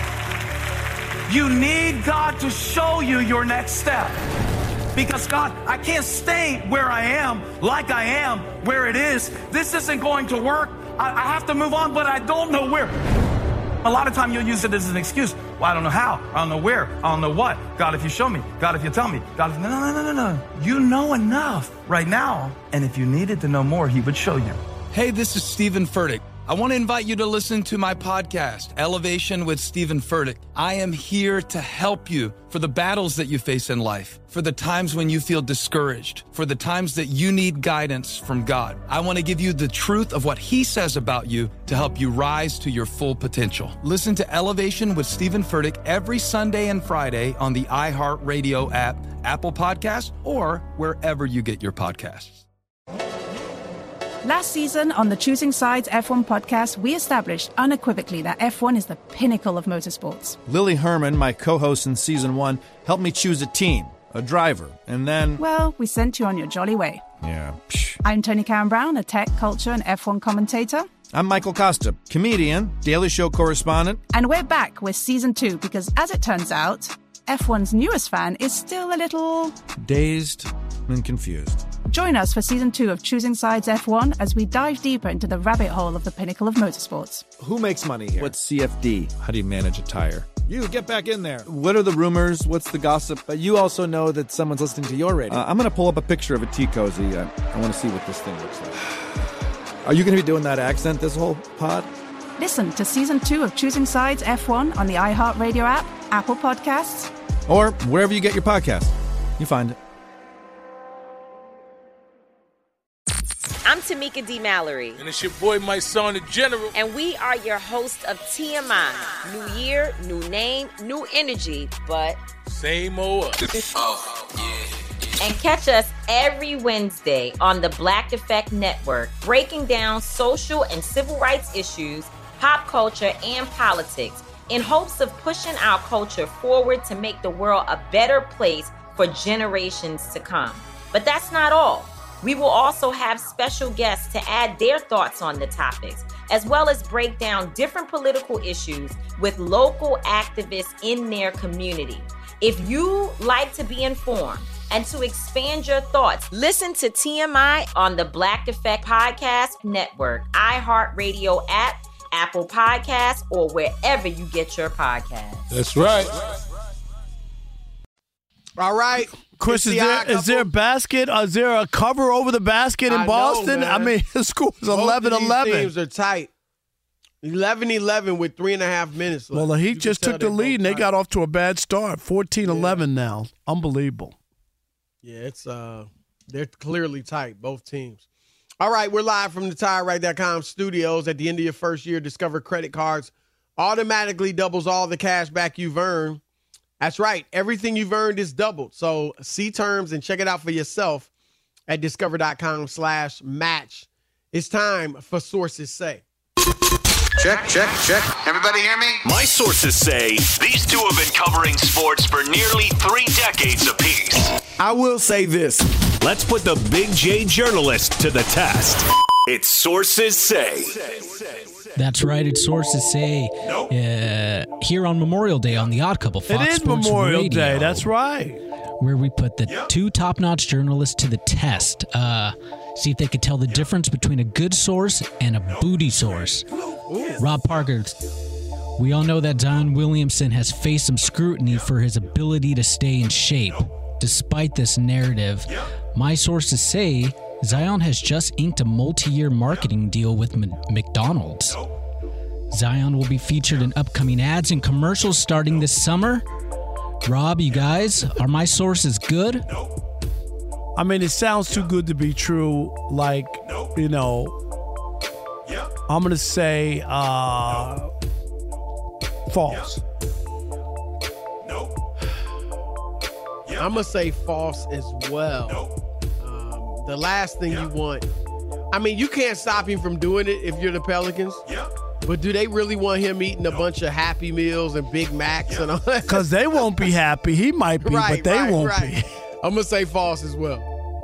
You need God to show you your next step. Because God, I can't stay where I am, like I am, where it is. This isn't going to work. I have to move on, but I don't know where. A lot of time you'll use it as an excuse. Well, I don't know how. I don't know where. I don't know what. God, if you show me. God, if you tell me. God, if... No. You know enough right now. And if you needed to know more, he would show you. Hey, this is Stephen Furtick. I want to invite you to listen to my podcast, Elevation with Stephen Furtick. I am here to help you for the battles that you face in life, for the times when you feel discouraged, for the times that you need guidance from God. I want to give you the truth of what he says about you to help you rise to your full potential. Listen to Elevation with Stephen Furtick every Sunday and Friday on the iHeartRadio app, Apple Podcasts, or wherever you get your podcasts. Last season on the Choosing Sides F1 podcast, we established unequivocally that F1 is the pinnacle of motorsports. Lily Herman, my co-host in Season 1, helped me choose a team, a driver, and then... Well, we sent you on your jolly way. Yeah. I'm Tony Karen Brown, a tech, culture, and F1 commentator. I'm Michael Costa, comedian, Daily Show correspondent. And we're back with Season 2 because, as it turns out, F1's newest fan is still a little... dazed and confused. Join us for Season 2 of Choosing Sides F1 as we dive deeper into the rabbit hole of the pinnacle of motorsports. Who makes money here? What's CFD? How do you manage a tire? You, get back in there. What are the rumors? What's the gossip? But you also know that someone's listening to your radio. I'm going to pull up a picture of a tea cozy. I want to see what this thing looks like. Are you going to be doing that accent this whole pod? Listen to Season 2 of Choosing Sides F1 on the iHeartRadio app, Apple Podcasts, or wherever you get your podcast. You find it. I'm Tamika D. Mallory. And it's your boy, my son, the General. And we are your hosts of TMI. New year, new name, new energy, but... same old us. Oh, yeah. And catch us every Wednesday on the Black Effect Network, breaking down social and civil rights issues, pop culture, and politics, in hopes of pushing our culture forward to make the world a better place for generations to come. But that's not all. We will also have special guests to add their thoughts on the topics, as well as break down different political issues with local activists in their community. If you like to be informed and to expand your thoughts, listen to TMI on the Black Effect Podcast Network, iHeartRadio app, Apple Podcasts, or wherever you get your podcasts. That's right. All right. Chris, is there a basket? Is there a cover over the basket in Boston? Know, I mean, the score is 11-11. Teams are tight. 11-11 with 3.5 minutes left. Well, the Heat just took the lead, and they got off to a bad start. 14-11 now. Unbelievable. Yeah, it's they're clearly tight, both teams. All right, we're live from the TireRack.com studios. At the end of your first year, Discover credit cards automatically doubles all the cash back you've earned. That's right. Everything you've earned is doubled. So see terms and check it out for yourself at discover.com/match. It's time for Sources Say. Check, check, check. Everybody hear me? My sources say these two have been covering sports for nearly 3 decades apiece. I will say this. Let's put the Big J journalist to the test. It's Sources Say. That's right. It's Sources Say here on Memorial Day on the Odd Couple, Fox It is Sports Memorial Radio, Day. That's right. Where we put the two top-notch journalists to the test. See if they could tell the difference between a good source and a booty source. Rob Parker, we all know that Zion Williamson has faced some scrutiny for his ability to stay in shape. Despite this narrative, my sources say Zion has just inked a multi-year marketing deal with McDonald's. Zion will be featured in upcoming ads and commercials starting this summer. Rob, you guys, are my sources good? I mean, it sounds too good to be true. Like, you know, I'm going to say false. I'm going to say false as well. The last thing you want, I mean, you can't stop him from doing it if you're the Pelicans. But do they really want him eating a bunch of Happy Meals and Big Macs and all that? Because they won't be happy. He might be, but they won't be. I'm going to say false as well.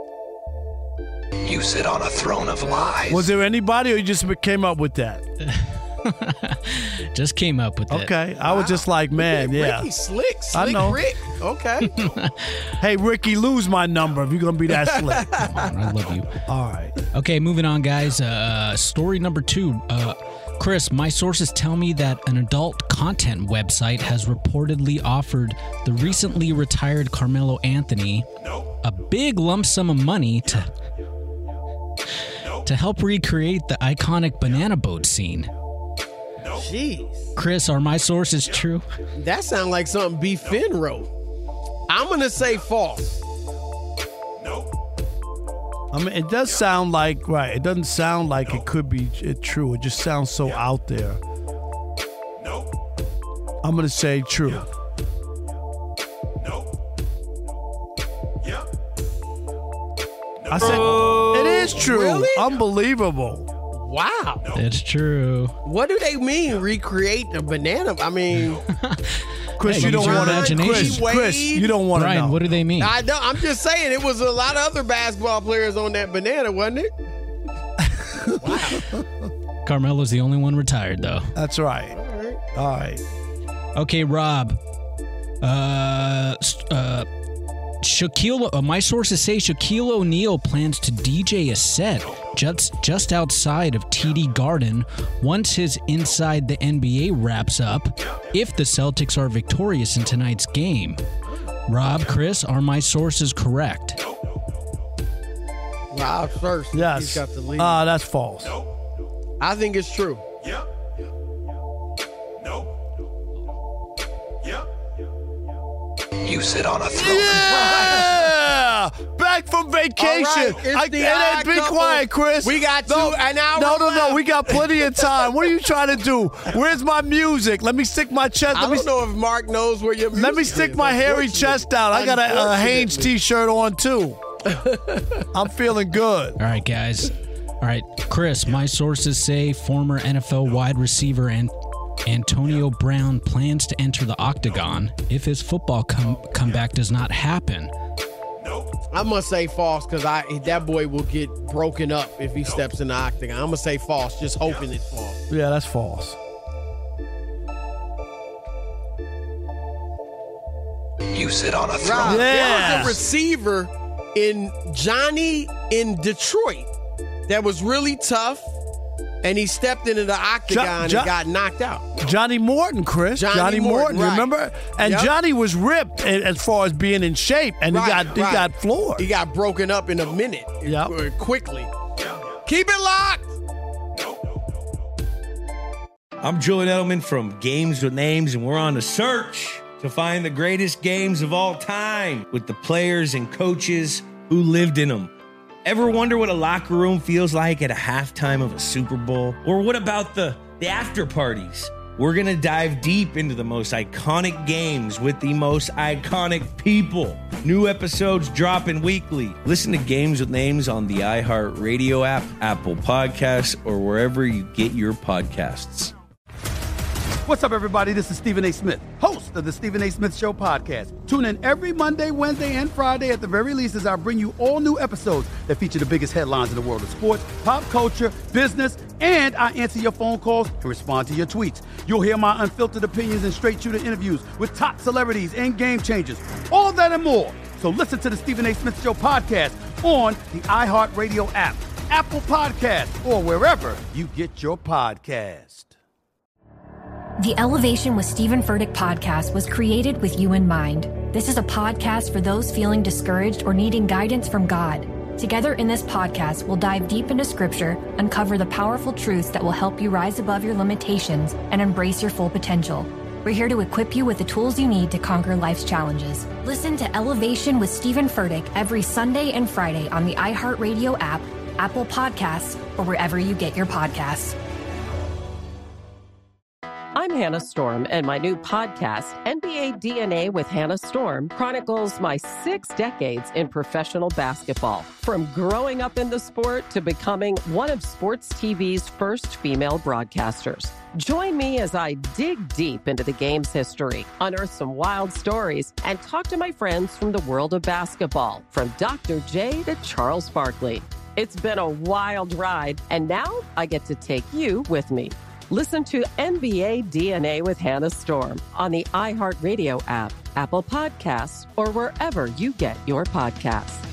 You sit on a throne of lies. Was there anybody, or you just came up with that? Just came up with it. Okay. I was just like, man, yeah. Ricky Slick I know. Rick. Okay. Hey, Ricky, lose my number if you're going to be that slick. Come on, I love you. All right. Okay, moving on, guys. Story number 2. Chris, my sources tell me that an adult content website has reportedly offered the recently retired Carmelo Anthony a big lump sum of money to help recreate the iconic banana boat scene. Jeez. Chris, are my sources true? That sounds like something B. Finn wrote. I'm going to say false. I mean, it does sound like, right, it doesn't sound like it could be true. It just sounds so out there. I'm going to say true. I said it is is true. Really? Unbelievable. Wow. It's true. What do they mean, recreate a banana? I mean, Chris, Hey, you don't use your want to. imagination. Chris, you don't want to Brian, know. what do they mean? I know. I'm just saying it was a lot of other basketball players on that banana, wasn't it? Carmelo's the only one retired, though. That's right. All right. Okay, Rob. Shaquille. My sources say Shaquille O'Neal plans to DJ a set just outside of TD Garden once his Inside the NBA wraps up. If the Celtics are victorious in tonight's game, Rob, Chris, are my sources correct? Rob first. Yes. He's got the lead. That's false. I think it's true. You sit on a throne. Yeah! Back from vacation. All right, it's the Be Odd quiet, Couple. Chris. We got an hour No. left. We got plenty of time. What are you trying to do? Where's my music? Let me stick my chest. I don't know if Mark knows where your music Let me stick is, my hairy chest out. I got a Hanes T-shirt on, too. I'm feeling good. All right, guys. All right, Chris, my sources say former NFL wide receiver and Antonio Brown plans to enter the octagon if his football comeback does not happen. I must say false because that boy will get broken up if he steps in the octagon. I'm going to say false, just hoping it's false. Yeah, that's false. You sit on a throne. Rob, there was a receiver in Johnny in Detroit that was really tough, and he stepped into the octagon and got knocked out. Johnny Morton, Chris. Johnny Morton, right. remember? And Yep. Johnny was ripped as far as being in shape, and he got floored. He got broken up in a minute. Quickly. Keep it locked. I'm Julian Edelman from Games with Names, and we're on a search to find the greatest games of all time with the players and coaches who lived in them. Ever wonder what a locker room feels like at a halftime of a Super Bowl? Or what about the after parties? We're going to dive deep into the most iconic games with the most iconic people. New episodes dropping weekly. Listen to Games with Names on the iHeartRadio app, Apple Podcasts, or wherever you get your podcasts. What's up, everybody? This is Stephen A. Smith, host of the Stephen A. Smith Show podcast. Tune in every Monday, Wednesday, and Friday at the very least as I bring you all new episodes that feature the biggest headlines in the world of sports, pop culture, business, and I answer your phone calls and respond to your tweets. You'll hear my unfiltered opinions and straight-shooter interviews with top celebrities and game changers. All that and more. So listen to the Stephen A. Smith Show podcast on the iHeartRadio app, Apple Podcasts, or wherever you get your podcast. The Elevation with Stephen Furtick podcast was created with you in mind. This is a podcast for those feeling discouraged or needing guidance from God. Together in this podcast, we'll dive deep into Scripture, uncover the powerful truths that will help you rise above your limitations and embrace your full potential. We're here to equip you with the tools you need to conquer life's challenges. Listen to Elevation with Stephen Furtick every Sunday and Friday on the iHeartRadio app, Apple Podcasts, or wherever you get your podcasts. I'm Hannah Storm, and my new podcast, NBA DNA with Hannah Storm, chronicles my 6 decades in professional basketball. From growing up in the sport to becoming one of sports TV's first female broadcasters. Join me as I dig deep into the game's history, unearth some wild stories, and talk to my friends from the world of basketball, from Dr. J to Charles Barkley. It's been a wild ride, and now I get to take you with me. Listen to NBA DNA with Hannah Storm on the iHeartRadio app, Apple Podcasts, or wherever you get your podcasts.